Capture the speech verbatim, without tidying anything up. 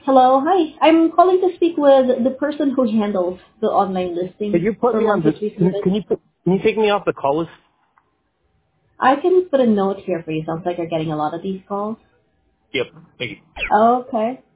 Hello, hi. I'm calling to speak with the person who handles the online listing Can you put for me on One this? History Can, Service. can you put? Can you take me off the call list? I can put a note here for you. Sounds like you're getting a lot of these calls. Yep. Thank you. Okay.